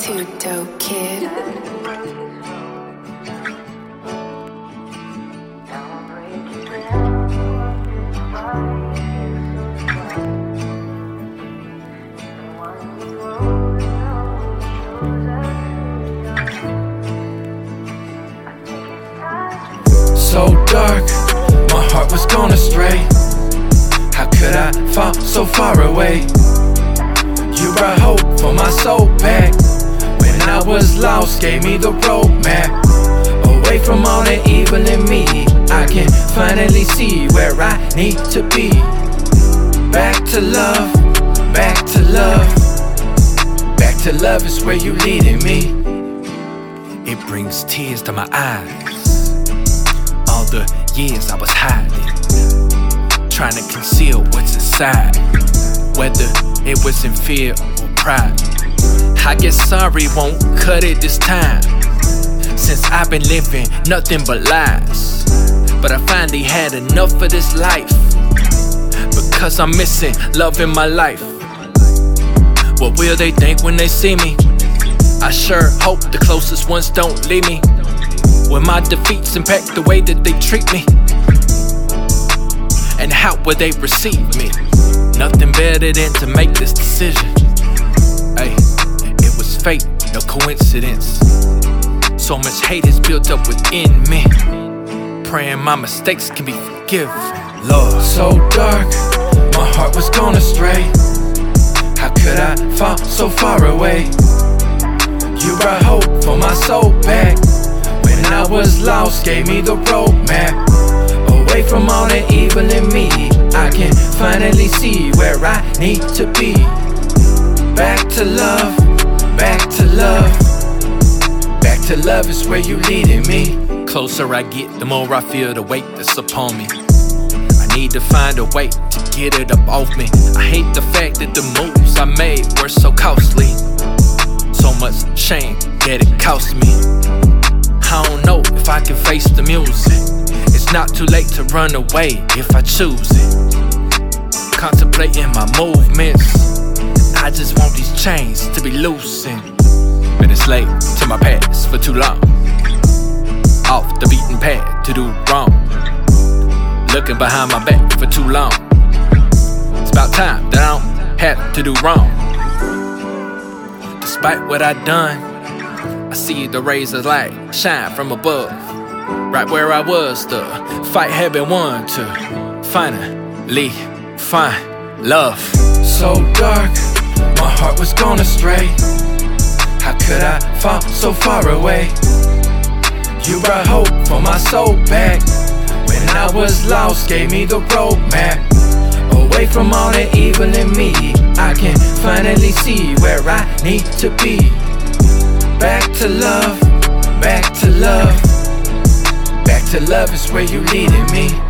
Too dope, kid. So dark, my heart was gone astray. How could I fall so far away? You brought hope for my soul back. When I was lost, gave me the roadmap. Away from all the evil in me, I can finally see where I need to be. Back to love, back to love. Back to love is where you leading me. It brings tears to my eyes. All the years I was hiding, trying to conceal what's inside, whether it was in fear or pride. I guess sorry won't cut it this time, since I've been living nothing but lies. But I finally had enough of this life, because I'm missing love in my life. What will they think when they see me? I sure hope the closest ones don't leave me. Will my defeats impact the way that they treat me? And how will they receive me? Nothing better than to make this decision. Hey, it was fate, no coincidence. So much hate is built up within me. Praying my mistakes can be forgiven, Lord. So dark, my heart was gone astray. How could I fall so far away? You brought hope for my soul back. When I was lost, gave me the roadmap. Away from all the evil in me, I can finally see where I need to be. Back to love, back to love. Back to love is where you leading me. Closer I get, the more I feel the weight that's upon me. I need to find a way to get it up off me. I hate the fact that the moves I made were so costly. So much shame that it cost me. I don't know if I can face the music. It's not too late to run away if I choose it. Contemplating my movements, I just want these chains to be loosened. Been enslaved to my past for too long, off the beaten path to do wrong, looking behind my back for too long. It's about time that I don't have to do wrong. Despite what I done, I see the rays of light shine from above. Right where I was, the fight had been won to finally find love. So dark, my heart was gone astray. How could I fall so far away? You brought hope for my soul back. When I was lost, gave me the roadmap. Away from all the evil in me, I can finally see where I need to be. Back to love, back to love. Back to love is where you leading me.